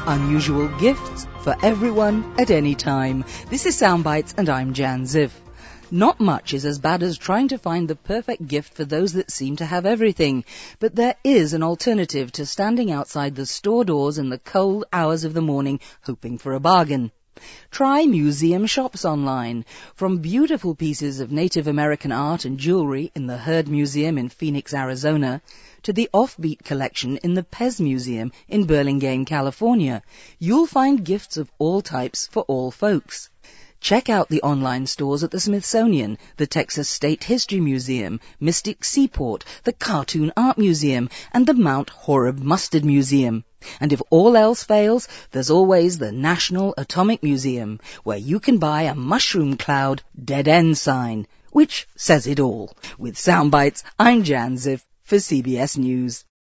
Unusual gifts for everyone at any time. This is Soundbites and I'm Jan Ziv. Not much is as bad as trying to find the perfect gift for those that seem to have everything. But there is an alternative to standing outside the store doors in the cold hours of the morning hoping for a bargain. Try museum shops online. From beautiful pieces of Native American art and jewelry in the Heard Museum in Phoenix, Arizona, to the Offbeat collection in the Pez Museum in Burlingame, California, you'll find gifts of all types for all folks. Check out the online stores at the Smithsonian, the Texas State History Museum, Mystic Seaport, the Cartoon Art Museum, and the Mount Horeb Mustard Museum. And if all else fails, there's always the National Atomic Museum, where you can buy a mushroom cloud dead end sign, which says it all. With Soundbites, I'm Jan Ziv for CBS News.